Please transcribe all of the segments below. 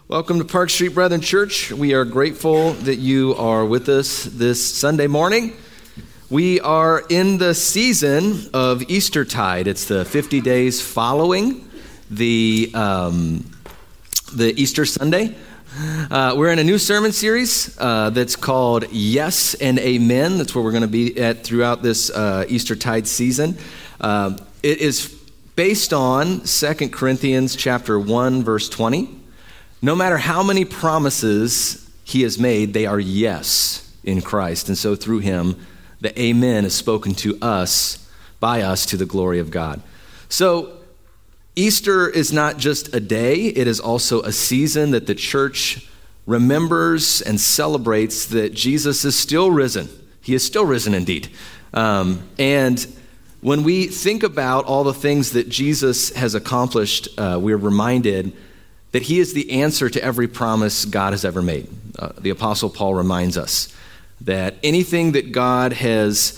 Welcome to Park Street Brethren Church. We are grateful that you are with us this Sunday morning. We are in the season of Eastertide. It's the 50 days following the Easter Sunday. We're in a new sermon series that's called Yes and Amen. That's where we're going to be at throughout this Eastertide season. It is based on 2 Corinthians chapter 1, verse 20. No matter how many promises he has made, they are yes in Christ. And so through him, the amen is spoken to us, by us, to the glory of God. So Easter is not just a day, it is also a season that the church remembers and celebrates that Jesus is still risen. He is still risen indeed. And when we think about all the things that Jesus has accomplished, we're reminded that he is the answer to every promise God has ever made. The Apostle Paul reminds us that anything that God has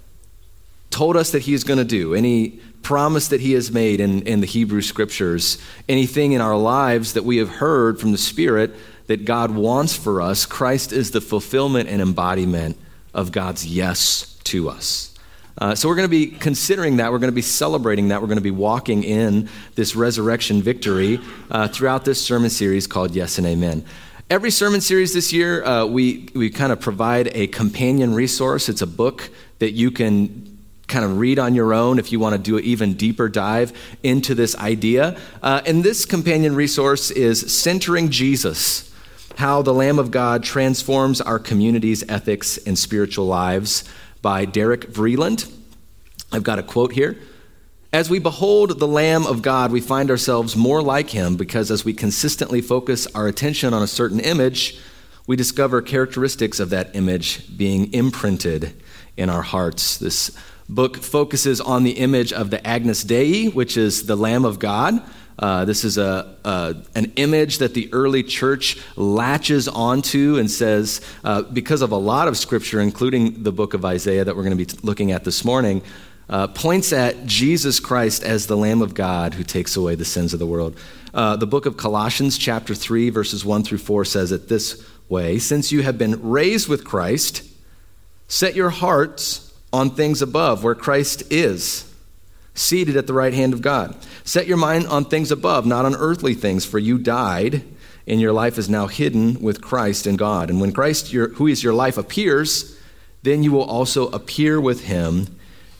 told us that he is going to do, any promise that he has made in the Hebrew Scriptures, anything in our lives that we have heard from the Spirit that God wants for us, Christ is the fulfillment and embodiment of God's yes to us. So we're going to be considering that. We're going to be celebrating that. We're going to be walking in this resurrection victory throughout this sermon series called Yes and Amen. Every sermon series this year, we kind of provide a companion resource. It's a book that you can kind of read on your own if you want to do an even deeper dive into this idea. And this companion resource is Centering Jesus: How the Lamb of God Transforms Our Community's Ethics and Spiritual Lives, by Derek Vreeland. I've got a quote here. As we behold the Lamb of God, we find ourselves more like him because as we consistently focus our attention on a certain image, we discover characteristics of that image being imprinted in our hearts. This book focuses on the image of the Agnus Dei, which is the Lamb of God. This is an image that the early church latches onto and says, because of a lot of scripture, including the book of Isaiah that we're going to be looking at this morning, points at Jesus Christ as the Lamb of God who takes away the sins of the world. The book of Colossians chapter 3, verses 1 through 4 says it this way: Since you have been raised with Christ, set your hearts on things above, where Christ is, seated at the right hand of God. Set your mind on things above, not on earthly things, for you died, and your life is now hidden with Christ in God. And when Christ, who is your life, appears, then you will also appear with him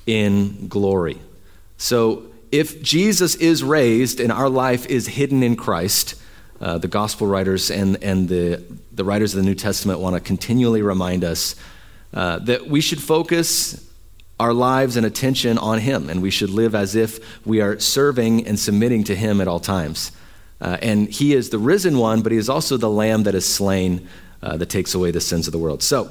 in glory. So if Jesus is raised and our life is hidden in Christ, the gospel writers and the writers of the New Testament want to continually remind us that we should focus our lives and attention on him, and we should live as if we are serving and submitting to him at all times. And he is the risen one, but he is also the Lamb that is slain that takes away the sins of the world. So,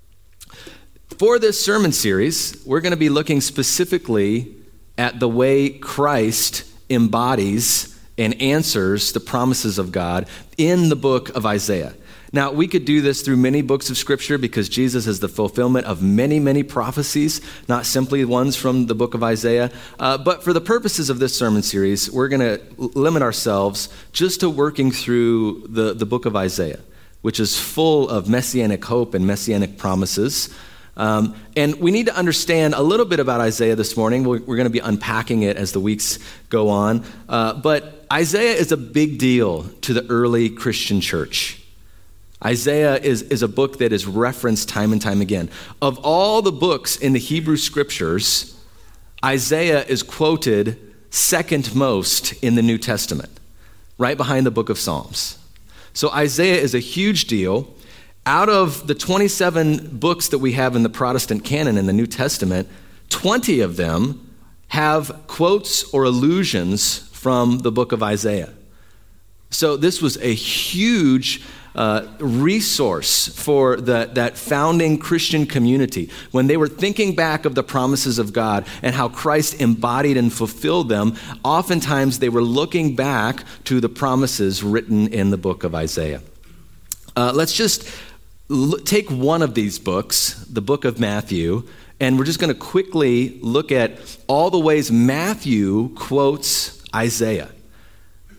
for this sermon series, we're going to be looking specifically at the way Christ embodies and answers the promises of God in the book of Isaiah. Now, we could do this through many books of Scripture because Jesus is the fulfillment of many, many prophecies, not simply ones from the book of Isaiah. But for the purposes of this sermon series, we're going to limit ourselves just to working through the book of Isaiah, which is full of messianic hope and messianic promises. And we need to understand a little bit about Isaiah this morning. We're going to be unpacking it as the weeks go on. But Isaiah is a big deal to the early Christian church. Isaiah is a book that is referenced time and time again. Of all the books in the Hebrew Scriptures, Isaiah is quoted second most in the New Testament, right behind the book of Psalms. So Isaiah is a huge deal. Out of the 27 books that we have in the Protestant canon in the New Testament, 20 of them have quotes or allusions from the book of Isaiah. So this was a huge resource for that founding Christian community. When they were thinking back of the promises of God and how Christ embodied and fulfilled them, oftentimes they were looking back to the promises written in the book of Isaiah. Let's just take one of these books, the book of Matthew, and we're just going to quickly look at all the ways Matthew quotes Isaiah.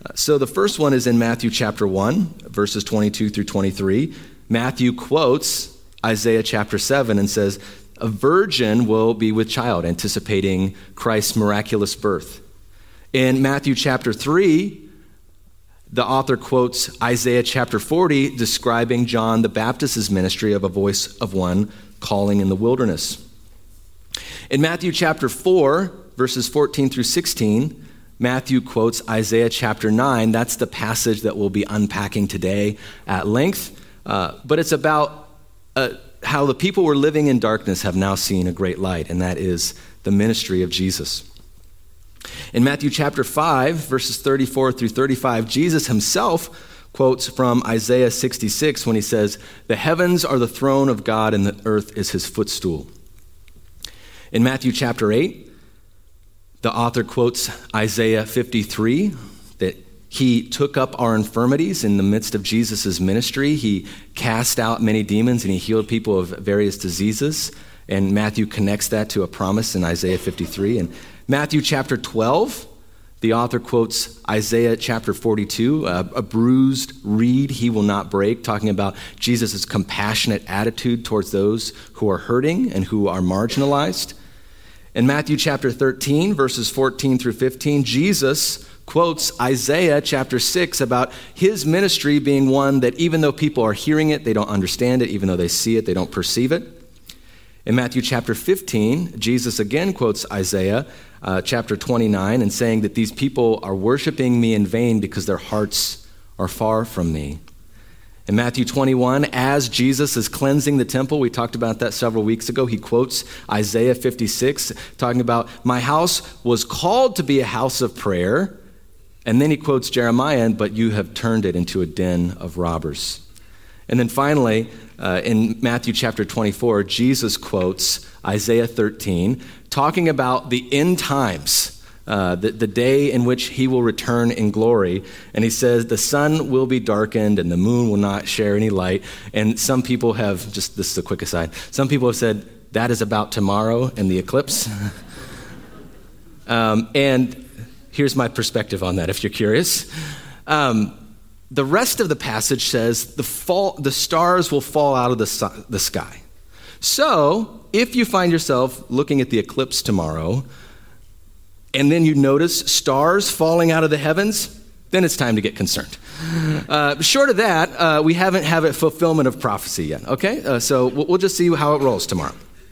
So the first one is in Matthew chapter 1, verses 22 through 23. Matthew quotes Isaiah chapter 7 and says, a virgin will be with child, anticipating Christ's miraculous birth. In Matthew chapter 3, the author quotes Isaiah chapter 40, describing John the Baptist's ministry of a voice of one calling in the wilderness. In Matthew chapter 4, verses 14 through 16, Matthew quotes Isaiah chapter 9. That's the passage that we'll be unpacking today at length. But it's about how the people who were living in darkness have now seen a great light, and that is the ministry of Jesus. In Matthew chapter 5, verses 34 through 35, Jesus himself quotes from Isaiah 66 when he says, the heavens are the throne of God and the earth is his footstool. In Matthew chapter 8, the author quotes Isaiah 53, that he took up our infirmities in the midst of Jesus' ministry. He cast out many demons and he healed people of various diseases. And Matthew connects that to a promise in Isaiah 53. And Matthew chapter 12, the author quotes Isaiah chapter 42, a bruised reed he will not break, talking about Jesus' compassionate attitude towards those who are hurting and who are marginalized. In Matthew chapter 13, verses 14 through 15, Jesus quotes Isaiah chapter 6 about his ministry being one that even though people are hearing it, they don't understand it. Even though they see it, they don't perceive it. In Matthew chapter 15, Jesus again quotes Isaiah chapter 29 and saying that these people are worshiping me in vain because their hearts are far from me. In Matthew 21, as Jesus is cleansing the temple, we talked about that several weeks ago, he quotes Isaiah 56, talking about, my house was called to be a house of prayer. And then he quotes Jeremiah, but you have turned it into a den of robbers. And then finally, in Matthew chapter 24, Jesus quotes Isaiah 13, talking about the end times, the day in which he will return in glory. And he says, the sun will be darkened and the moon will not share any light. And some people have, just this is a quick aside, some people have said, that is about tomorrow and the eclipse. And here's my perspective on that, if you're curious. The rest of the passage says the stars will fall out of the sky. So if you find yourself looking at the eclipse tomorrow, and then you notice stars falling out of the heavens, then it's time to get concerned. Short of that, we haven't had a fulfillment of prophecy yet, okay? So we'll just see how it rolls tomorrow.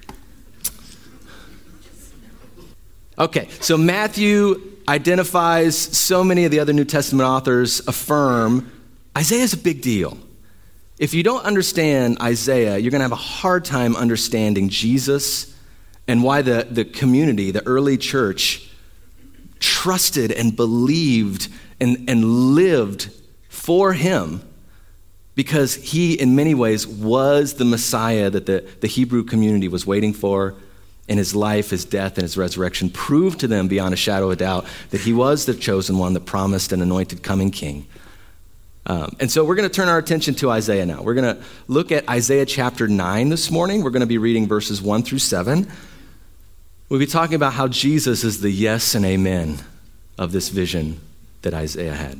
Okay, so Matthew identifies, so many of the other New Testament authors affirm, Isaiah's a big deal. If you don't understand Isaiah, you're going to have a hard time understanding Jesus and why the community, the early church, trusted and believed and lived for him, because he, in many ways, was the Messiah that the Hebrew community was waiting for. And his life, his death, and his resurrection proved to them beyond a shadow of a doubt that he was the chosen one, the promised and anointed coming king. And so we're going to turn our attention to Isaiah now. We're going to look at Isaiah chapter 9 this morning. We're going to be reading verses 1 through 7. We'll be talking about how Jesus is the yes and amen of this vision that Isaiah had.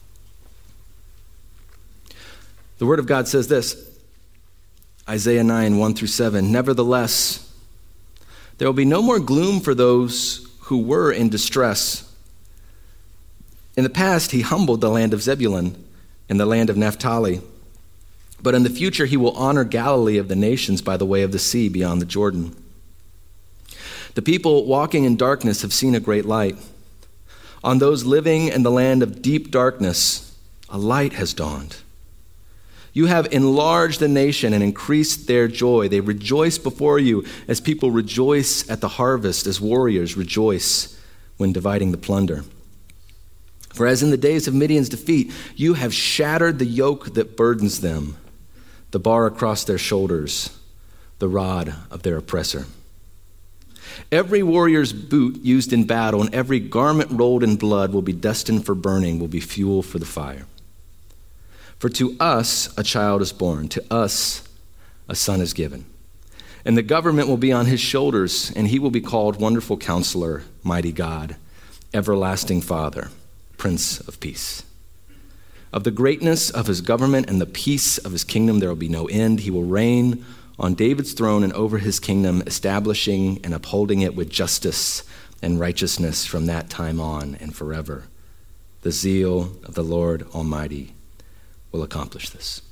The Word of God says this, Isaiah 9, 1 through 7, nevertheless, there will be no more gloom for those who were in distress. In the past, he humbled the land of Zebulun and the land of Naphtali. But in the future, he will honor Galilee of the nations by the way of the sea beyond the Jordan. The people walking in darkness have seen a great light. On those living in the land of deep darkness, a light has dawned. You have enlarged the nation and increased their joy. They rejoice before you as people rejoice at the harvest, as warriors rejoice when dividing the plunder. For as in the days of Midian's defeat, you have shattered the yoke that burdens them, the bar across their shoulders, the rod of their oppressor. Every warrior's boot used in battle and every garment rolled in blood will be destined for burning, will be fuel for the fire. For to us a child is born, to us a son is given. And the government will be on his shoulders, and he will be called Wonderful Counselor, Mighty God, Everlasting Father, Prince of Peace. Of the greatness of his government and the peace of his kingdom there will be no end. He will reign on David's throne and over his kingdom, establishing and upholding it with justice and righteousness from that time on and forever. The zeal of the Lord Almighty will accomplish this.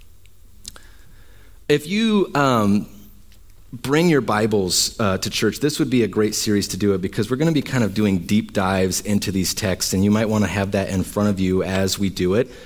If you bring your Bibles to church, this would be a great series to do it, because we're going to be kind of doing deep dives into these texts, and you might want to have that in front of you as we do it.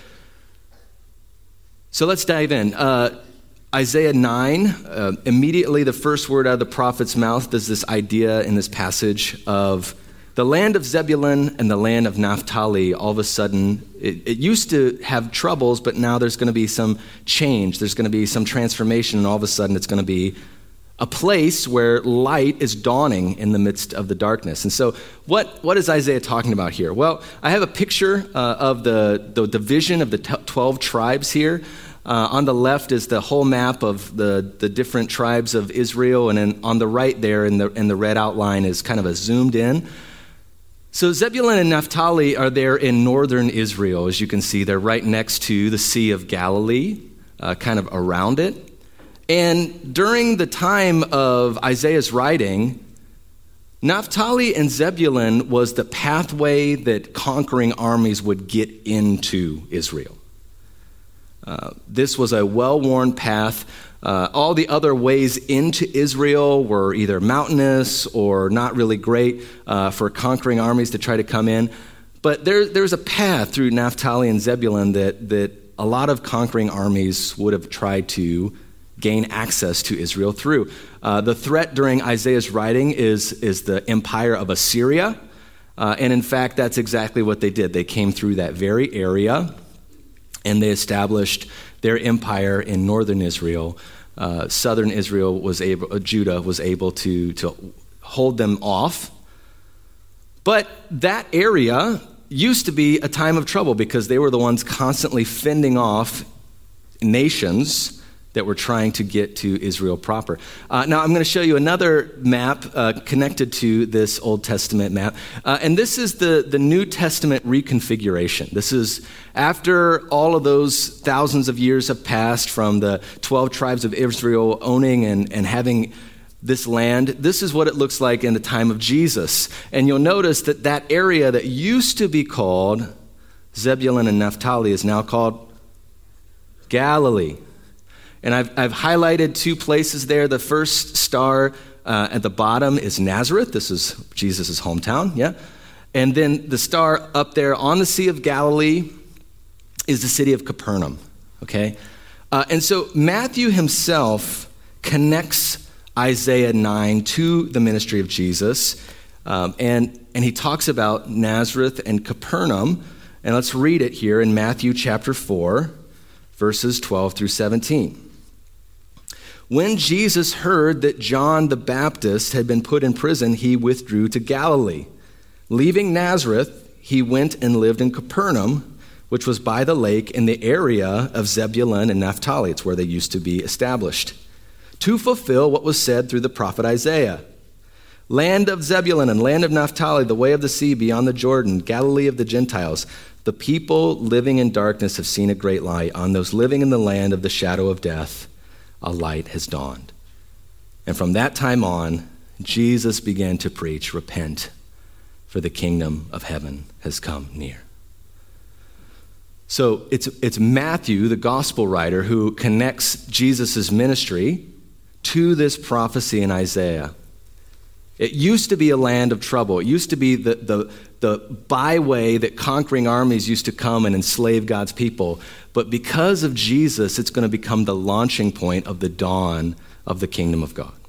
So let's dive in. Isaiah 9, immediately the first word out of the prophet's mouth, there's this idea in this passage of the land of Zebulun and the land of Naphtali. All of a sudden, it used to have troubles, but now there's going to be some change. There's going to be some transformation, and all of a sudden it's going to be a place where light is dawning in the midst of the darkness. And so what is Isaiah talking about here? Well, I have a picture of the division of the 12 tribes here. On the left is the whole map of the different tribes of Israel, and then on the right there in the red outline is kind of a zoomed in. So Zebulun and Naphtali are there in northern Israel. As you can see, they're right next to the Sea of Galilee, kind of around it. And during the time of Isaiah's writing, Naphtali and Zebulun was the pathway that conquering armies would get into Israel. This was a well-worn path. All the other ways into Israel were either mountainous or not really great for conquering armies to try to come in. But there's a path through Naphtali and Zebulun that a lot of conquering armies would have tried to gain access to Israel through. The threat during Isaiah's writing is the empire of Assyria. And in fact, that's exactly what they did. They came through that very area, and they established their empire in northern Israel. Southern Israel Judah was able to hold them off. But that area used to be a time of trouble, because they were the ones constantly fending off nations that were trying to get to Israel proper. Now I'm going to show you another map connected to this Old Testament map. And this is the New Testament reconfiguration. This is after all of those thousands of years have passed from the 12 tribes of Israel owning and having this land. This is what it looks like in the time of Jesus. And you'll notice that area that used to be called Zebulun and Naphtali is now called Galilee. And I've highlighted two places there. The first star at the bottom is Nazareth. This is Jesus' hometown, yeah? And then the star up there on the Sea of Galilee is the city of Capernaum, okay? And so Matthew himself connects Isaiah 9 to the ministry of Jesus, and he talks about Nazareth and Capernaum. And let's read it here in Matthew chapter 4, verses 12 through 17. When Jesus heard that John the Baptist had been put in prison, he withdrew to Galilee. Leaving Nazareth, he went and lived in Capernaum, which was by the lake in the area of Zebulun and Naphtali. It's where they used to be established, to fulfill what was said through the prophet Isaiah. Land of Zebulun and land of Naphtali, the way of the sea beyond the Jordan, Galilee of the Gentiles. The people living in darkness have seen a great light. On those living in the land of the shadow of death, a light has dawned. And from that time on, Jesus began to preach, repent, for the kingdom of heaven has come near. So it's Matthew, the gospel writer, who connects Jesus' ministry to this prophecy in Isaiah. It used to be a land of trouble. It used to be the byway that conquering armies used to come and enslave God's people. But because of Jesus, it's going to become the launching point of the dawn of the kingdom of God.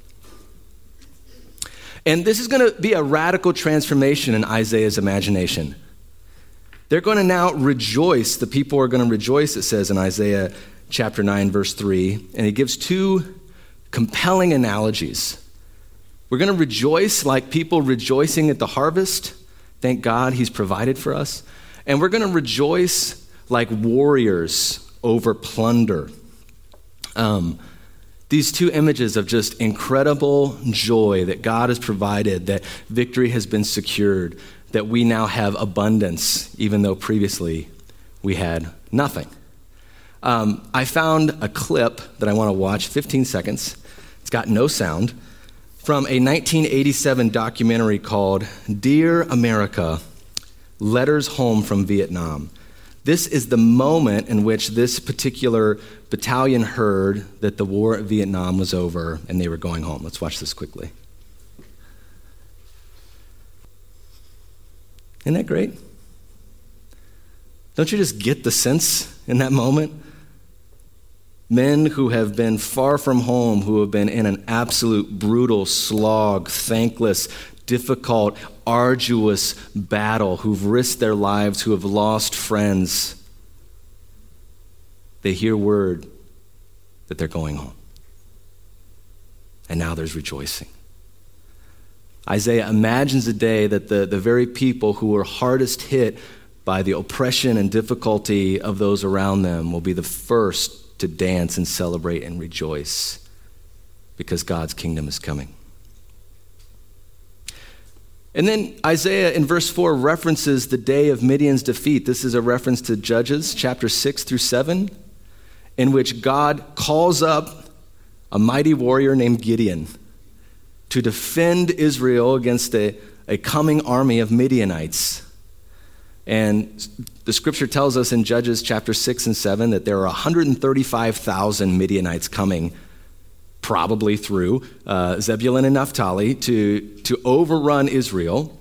And this is going to be a radical transformation in Isaiah's imagination. They're going to now rejoice. The people are going to rejoice, it says in Isaiah chapter 9, verse 3. And he gives two compelling analogies. We're going to rejoice like people rejoicing at the harvest. Thank God he's provided for us. And we're going to rejoice like warriors over plunder. These two images of just incredible joy that God has provided, that victory has been secured, that we now have abundance, even though previously we had nothing. I found a clip that I want to watch, 15 seconds. It's got no sound, from a 1987 documentary called Dear America, Letters Home from Vietnam. This is the moment in which this particular battalion heard that the war at Vietnam was over and they were going home. Let's watch this quickly. Isn't that great? Don't you just get the sense in that moment? Men who have been far from home, who have been in an absolute brutal slog, thankless, difficult, arduous battle, who've risked their lives, who have lost friends, they hear word that they're going home. And now there's rejoicing. Isaiah imagines a day that the very people who were hardest hit by the oppression and difficulty of those around them will be the first to dance and celebrate and rejoice because God's kingdom is coming. And then Isaiah in verse 4 references the day of Midian's defeat. This is a reference to Judges chapter 6 through 7, in which God calls up a mighty warrior named Gideon to defend Israel against a coming army of Midianites. And the scripture tells us in Judges chapter 6 and 7 that there are 135,000 Midianites coming, probably through Zebulun and Naphtali, to overrun Israel.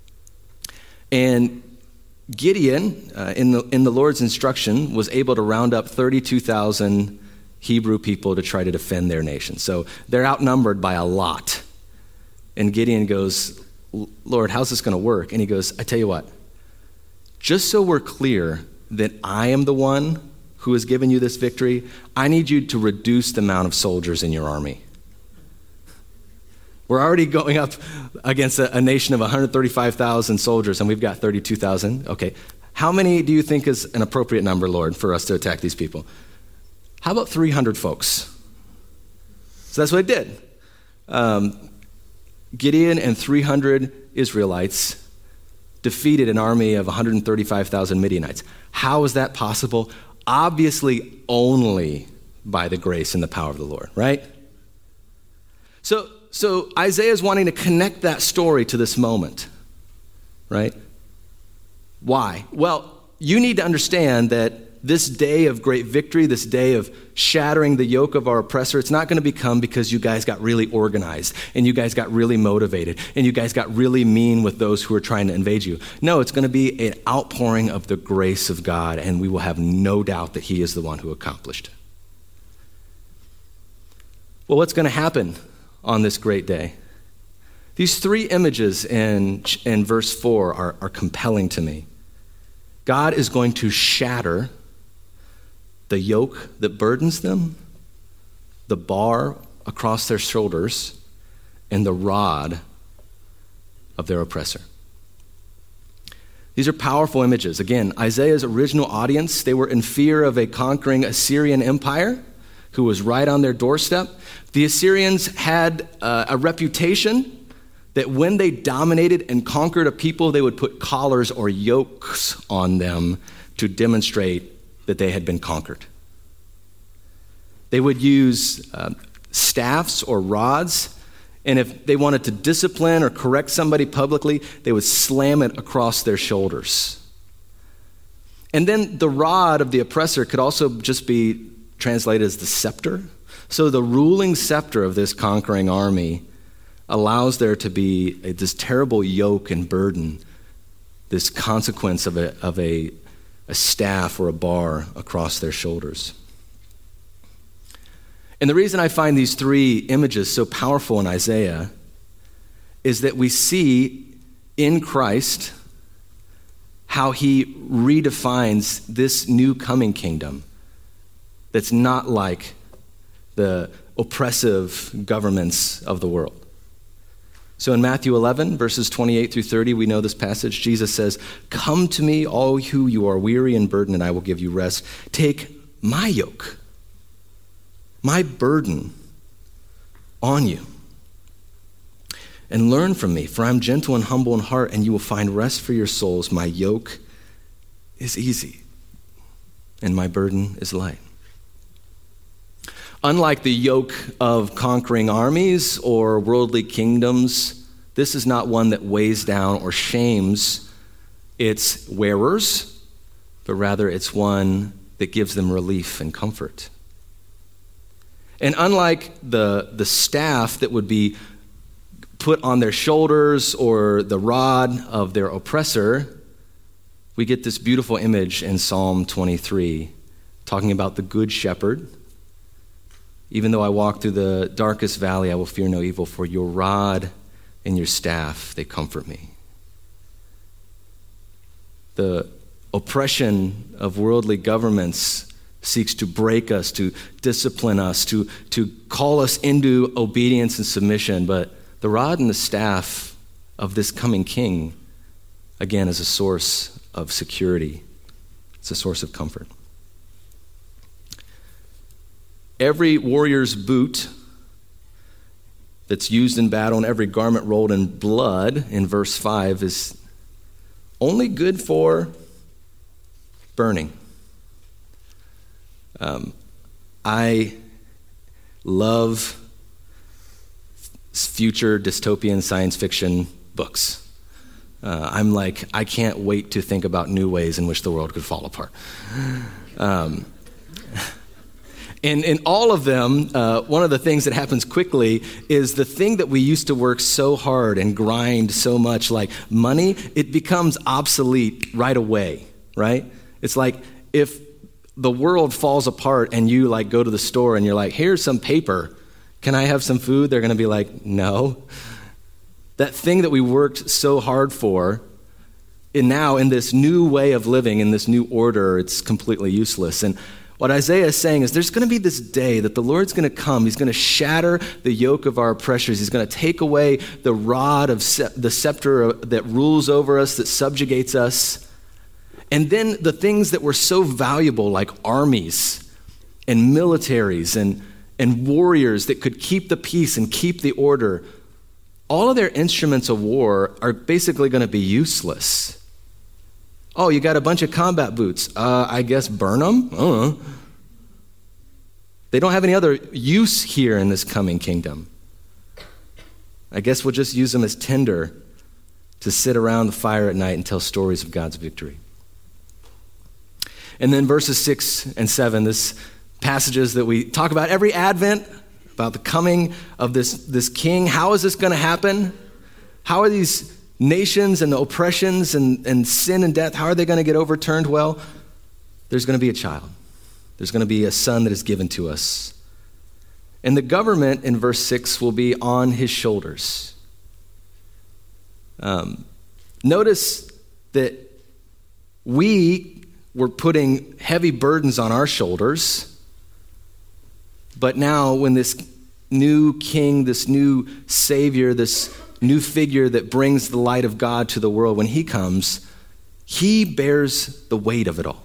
And Gideon, in the Lord's instruction, was able to round up 32,000 Hebrew people to try to defend their nation. So they're outnumbered by a lot. And Gideon goes, Lord, how's this going to work? And he goes, I tell you what, just so we're clear that I am the one who has given you this victory, I need you to reduce the amount of soldiers in your army. We're already going up against a nation of 135,000 soldiers, and we've got 32,000. Okay, how many do you think is an appropriate number, Lord, for us to attack these people? How about 300 folks? So that's what he did. Gideon and 300 Israelites defeated an army of 135,000 Midianites. How is that possible? Obviously only by the grace and the power of the Lord, right? So Isaiah is wanting to connect that story to this moment, right? Why? Well, you need to understand that this day of great victory, this day of shattering the yoke of our oppressor, it's not going to become because you guys got really organized and you guys got really motivated and you guys got really mean with those who are trying to invade you. No, it's going to be an outpouring of the grace of God, and we will have no doubt that he is the one who accomplished it. Well, what's going to happen on this great day? These three images in verse 4 are compelling to me. God is going to shatter the yoke that burdens them, the bar across their shoulders, and the rod of their oppressor. These are powerful images. Again, Isaiah's original audience, they were in fear of a conquering Assyrian empire who was right on their doorstep. The Assyrians had a reputation that when they dominated and conquered a people, they would put collars or yokes on them to demonstrate that they had been conquered. They would use staffs or rods, and if they wanted to discipline or correct somebody publicly, they would slam it across their shoulders. And then the rod of the oppressor could also just be translated as the scepter. So the ruling scepter of this conquering army allows there to be this terrible yoke and burden, this consequence of a staff or a bar across their shoulders. And the reason I find these three images so powerful in Isaiah is that we see in Christ how he redefines this new coming kingdom that's not like the oppressive governments of the world. So in Matthew 11, verses 28 through 30, we know this passage. Jesus says, "Come to me, all you are weary and burdened, and I will give you rest. Take my yoke, my burden on you." and learn from me, for I'm gentle and humble in heart, and you will find rest for your souls. My yoke is easy, and my burden is light. Unlike the yoke of conquering armies or worldly kingdoms, this is not one that weighs down or shames its wearers, but rather it's one that gives them relief and comfort. And unlike the staff that would be put on their shoulders or the rod of their oppressor, we get this beautiful image in Psalm 23, talking about the good shepherd. Even though I walk through the darkest valley, I will fear no evil, for your rod and your staff, they comfort me. The oppression of worldly governments seeks to break us, to discipline us, to call us into obedience and submission. But the rod and the staff of this coming king, again, is a source of security. It's a source of comfort. Every warrior's boot that's used in battle and every garment rolled in blood in verse 5 is only good for burning. I love future dystopian science fiction books. I'm like, I can't wait to think about new ways in which the world could fall apart. And in all of them, one of the things that happens quickly is the thing that we used to work so hard and grind so much, like money, it becomes obsolete right away, right? It's like if the world falls apart and you like go to the store and you're like, here's some paper. Can I have some food? They're going to be like, no. That thing that we worked so hard for, and now in this new way of living, in this new order, it's completely useless. And what Isaiah is saying is there's going to be this day that the Lord's going to come. He's going to shatter the yoke of our oppressors. He's going to take away the rod of the scepter that rules over us, that subjugates us. And then the things that were so valuable, like armies and militaries and warriors that could keep the peace and keep the order, all of their instruments of war are basically going to be useless. Oh, you got a bunch of combat boots. I guess burn them? I don't know. They don't have any other use here in this coming kingdom. I guess we'll just use them as tinder to sit around the fire at night and tell stories of God's victory. And then verses 6 and 7, this passages that we talk about every Advent, about the coming of this king. How is this going to happen? How are these nations and the oppressions and sin and death, how are they going to get overturned? Well, there's going to be a child. There's going to be a son that is given to us. And the government in verse 6 will be on his shoulders. Notice that we were putting heavy burdens on our shoulders, but now when this new king, this new savior, this new figure that brings the light of God to the world, when he comes, he bears the weight of it all.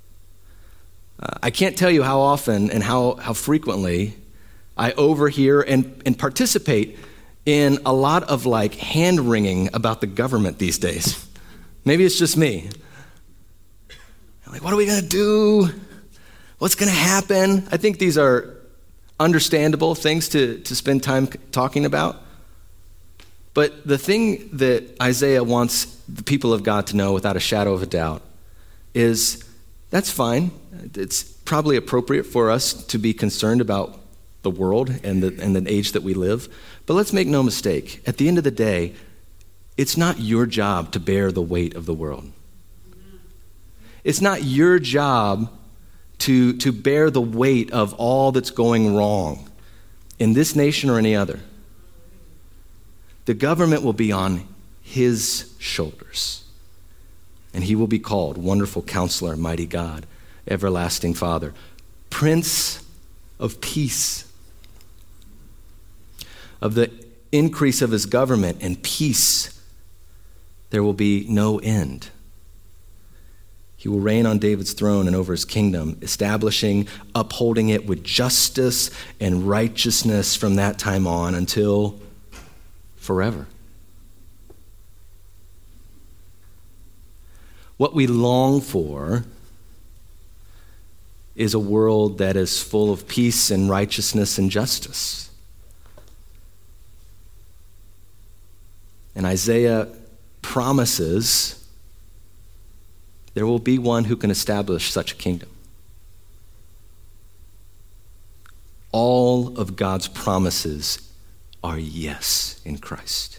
I can't tell you how often and how frequently I overhear and participate in a lot of like hand-wringing about the government these days. Maybe it's just me. Like, what are we going to do? What's going to happen? I think these are understandable things to spend time talking about. But the thing that Isaiah wants the people of God to know without a shadow of a doubt is that's fine. It's probably appropriate for us to be concerned about the world and the age that we live. But let's make no mistake. At the end of the day, it's not your job to bear the weight of the world. It's not your job to bear the weight of all that's going wrong in this nation or any other. The government will be on his shoulders. And he will be called Wonderful Counselor, Mighty God, Everlasting Father, Prince of Peace. Of the increase of his government and peace, there will be no end. He will reign on David's throne and over his kingdom, establishing, upholding it with justice and righteousness from that time on until forever. What we long for is a world that is full of peace and righteousness and justice. And Isaiah promises there will be one who can establish such a kingdom. All of God's promises are yes in Christ.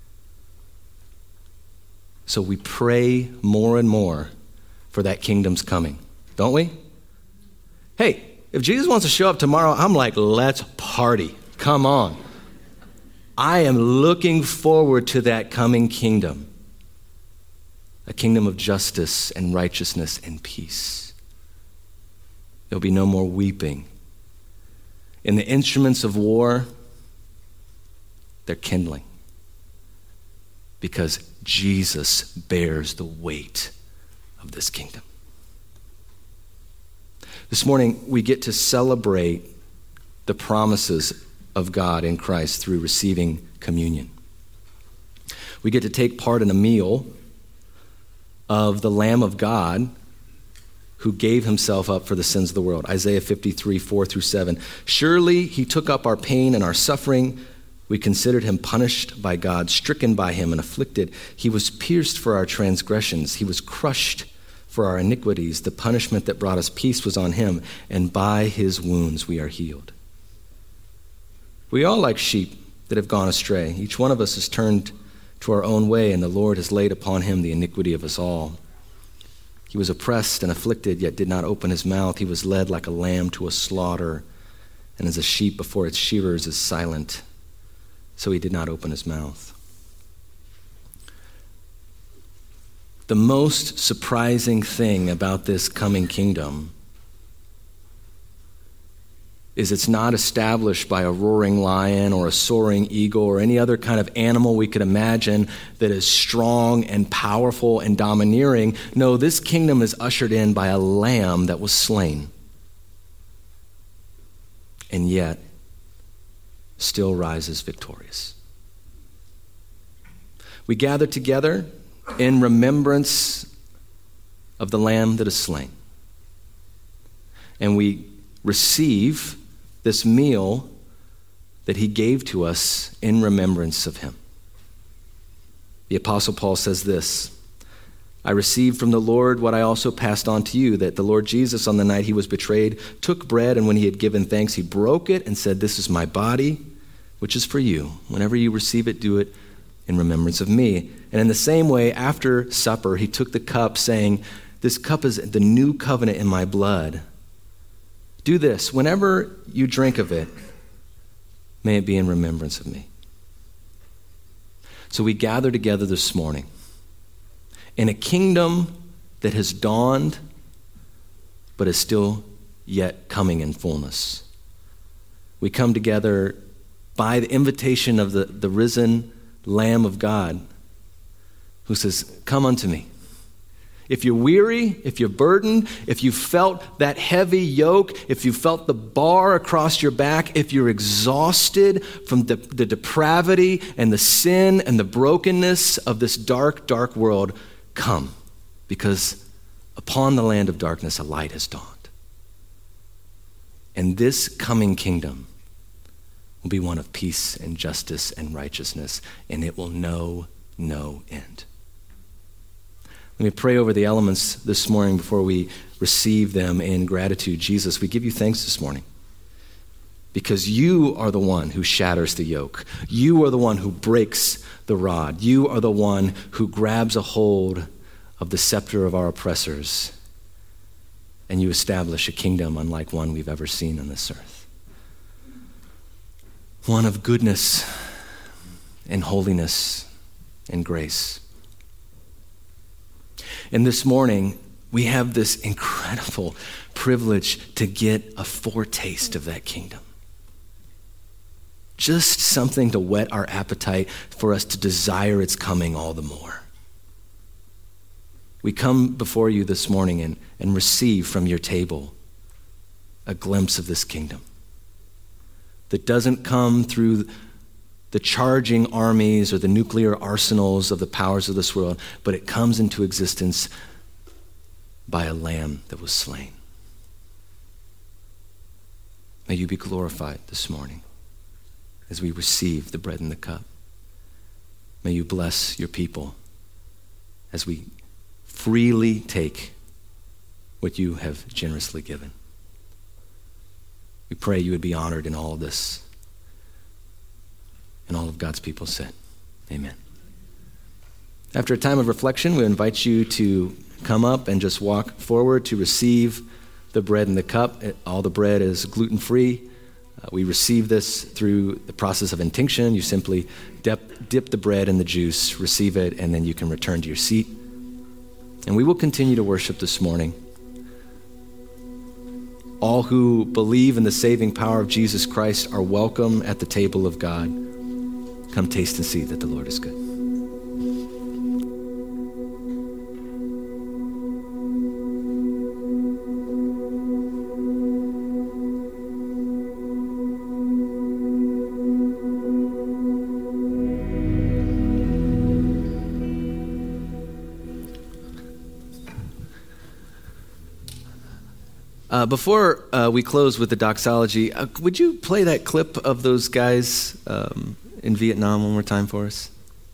So we pray more and more for that kingdom's coming, don't we? Hey, if Jesus wants to show up tomorrow, I'm like, let's party. Come on. I am looking forward to that coming kingdom. A kingdom of justice and righteousness and peace. There'll be no more weeping. And the instruments of war, they're kindling. Because Jesus bears the weight of this kingdom. This morning, we get to celebrate the promises of God in Christ through receiving communion. We get to take part in a meal of the Lamb of God who gave himself up for the sins of the world. Isaiah 53, 4-7. Surely he took up our pain and our suffering. We considered him punished by God, stricken by him and afflicted. He was pierced for our transgressions. He was crushed for our iniquities. The punishment that brought us peace was on him, and by his wounds we are healed. We all like sheep that have gone astray. Each one of us has turned to our own way, and the Lord has laid upon him the iniquity of us all. He was oppressed and afflicted, yet did not open his mouth. He was led like a lamb to a slaughter, and as a sheep before its shearers is silent, so he did not open his mouth. The most surprising thing about this coming kingdom is it's not established by a roaring lion or a soaring eagle or any other kind of animal we could imagine that is strong and powerful and domineering. No, this kingdom is ushered in by a lamb that was slain and yet still rises victorious. We gather together in remembrance of the Lamb that is slain. And we receive this meal that he gave to us in remembrance of him. The Apostle Paul says this, I received from the Lord what I also passed on to you, that the Lord Jesus, on the night he was betrayed, took bread, and when he had given thanks, he broke it and said, this is my body, which is for you. Whenever you receive it, do it in remembrance of me. And in the same way, after supper, he took the cup, saying, this cup is the new covenant in my blood. Do this, whenever you drink of it, may it be in remembrance of me. So we gather together this morning in a kingdom that has dawned, but is still yet coming in fullness. We come together by the invitation of the risen Lamb of God, who says, come unto me. If you're weary, if you're burdened, if you felt that heavy yoke, if you felt the bar across your back, if you're exhausted from the depravity and the sin and the brokenness of this dark, dark world, come, because upon the land of darkness a light has dawned. And this coming kingdom will be one of peace and justice and righteousness, and it will know no end. Let me pray over the elements this morning before we receive them in gratitude. Jesus, we give you thanks this morning because you are the one who shatters the yoke. You are the one who breaks the rod. You are the one who grabs a hold of the scepter of our oppressors, and you establish a kingdom unlike one we've ever seen on this earth. One of goodness and holiness and grace. And this morning, we have this incredible privilege to get a foretaste of that kingdom. Just something to whet our appetite for us to desire its coming all the more. We come before you this morning and receive from your table a glimpse of this kingdom that doesn't come through the charging armies or the nuclear arsenals of the powers of this world, but it comes into existence by a lamb that was slain. May you be glorified this morning as we receive the bread and the cup. May you bless your people as we freely take what you have generously given. We pray you would be honored in all of this. And all of God's people said, amen. After a time of reflection, we invite you to come up and just walk forward to receive the bread and the cup. All the bread is gluten-free. We receive this through the process of intinction. You simply dip the bread in the juice, receive it, and then you can return to your seat. And we will continue to worship this morning. All who believe in the saving power of Jesus Christ are welcome at the table of God. Come taste and see that the Lord is good. Before we close with the doxology, would you play that clip of those guys in Vietnam one more time for us?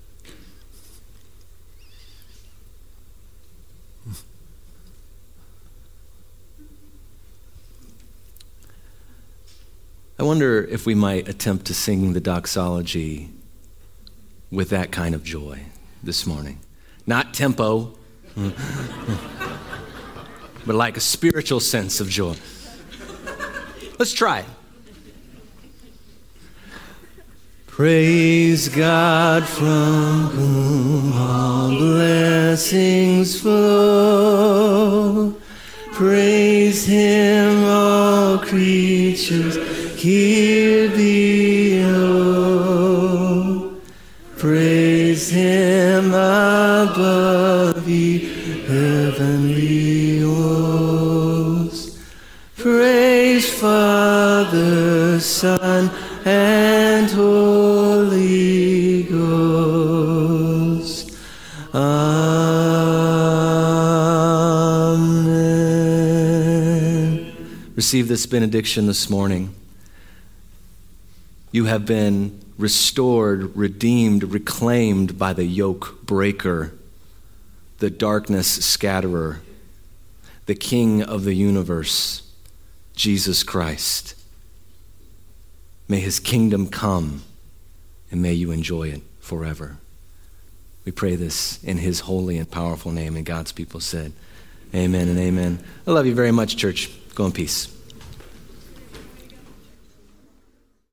I wonder if we might attempt to sing the doxology with that kind of joy this morning. Not tempo, but like a spiritual sense of joy. Let's try it. Praise God from whom all blessings flow. Praise Him, all creatures here below. Praise Him above ye heavenly hosts. Praise Father, Son, and Holy Ghost. Amen. Receive this benediction this morning. You have been restored, redeemed, reclaimed by the yoke breaker, the darkness scatterer, the King of the universe, Jesus Christ. May His kingdom come, and may you enjoy it forever. We pray this in His holy and powerful name, and God's people said, amen and amen. I love you very much, church. Go in peace.